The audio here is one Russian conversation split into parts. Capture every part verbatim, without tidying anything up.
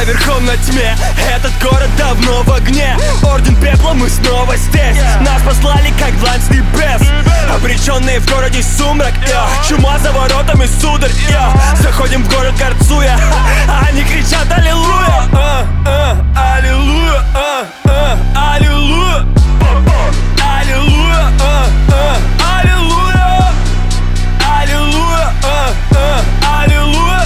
я верхом на тьме, этот город давно в огне. Орден пепла, мы снова здесь. Нас послали как длань с небес. Обреченные в городе сумрак, я. Чума за воротами, сударь, я. Заходим в город горцуя, а они кричат аллилуйя, а, а, аллилуйя, а, а, аллилуйя, аллилуйя, а, а, аллилуйя, аллилуйя, а, а, аллилуйя,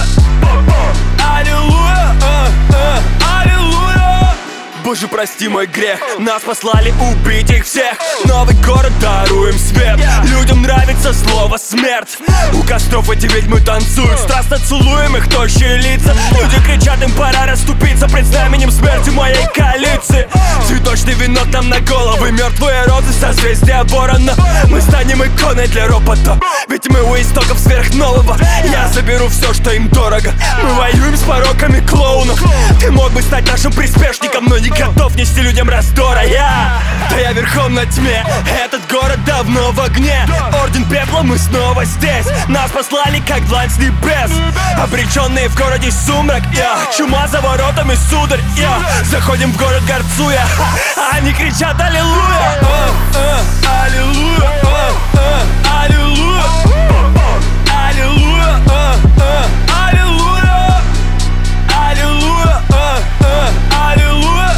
аллилуйя, а, а, аллилуйя. Боже, прости мой грех, нас послали убить их всех. Новый город, даруем свет. Людям нравится слово смерть. У костров эти ведьмы танцуют, страстно целуем их тощие лица. Люди кричат, им пора расступиться пред знаменем смерти моей коалиции. Цветочный венок нам на головы, мертвые розы, созвездия ворона. Мы станем иконой для робота, ведь мы у истоков сверхнового. Я заберу все, что им дорого. Мы воюем с пороками клоунов. Ты мог бы стать нашим приспешником, но не готов нести людям раздора. Я, да я верхом на тьме, этот город давно в огне. Орден пепла, мы снова здесь. Нас послали как длань с небес. Обреченные в городе сумрак, я. Чума за воротами, сударь, я. Заходим в город горцуя, а они кричат аллилуйя, а, а, аллилуйя, а, а, аллилуйя, аллилуйя, а, а, аллилуйя, аллилуйя, а, а, аллилуйя,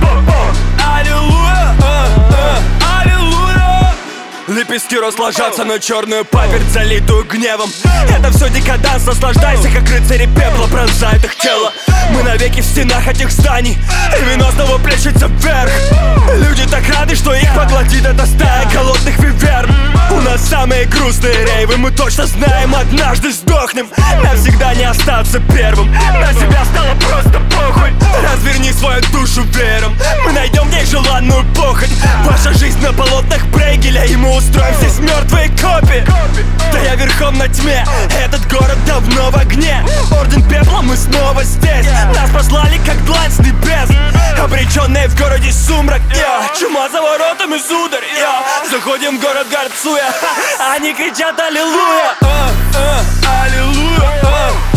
аллилуйя, а, а, аллилуйя. Лепестки роз ложатся на черную паперть, залитую гневом. Это все декаданс, наслаждайся, как рыцари пепла пронзают их тело. Мы навеки в стенах этих зданий, и вино снова плещется вверх. Люди так рады, что их поглотит эта стая голодных виверн. У нас самые грустные рейвы, мы точно знаем, однажды сдохнем. Навсегда не остаться первым, на себя стало просто похуй. Разверни свою душу веером, мы найдем в ней желанную похоть. Ваша жизнь на полотнах Брейгеля, и мы устроим здесь мертвые копии. Да я верхом на тьме, этот город давно в огне. Орден пепла, мы снова здесь. Нас послали как длань с небес. Обреченные в городе сумрак, я. Чума за воротами, сударь, я. Заходим в город горцуя, они кричат аллилуйя, а, а, аллилуйя, а.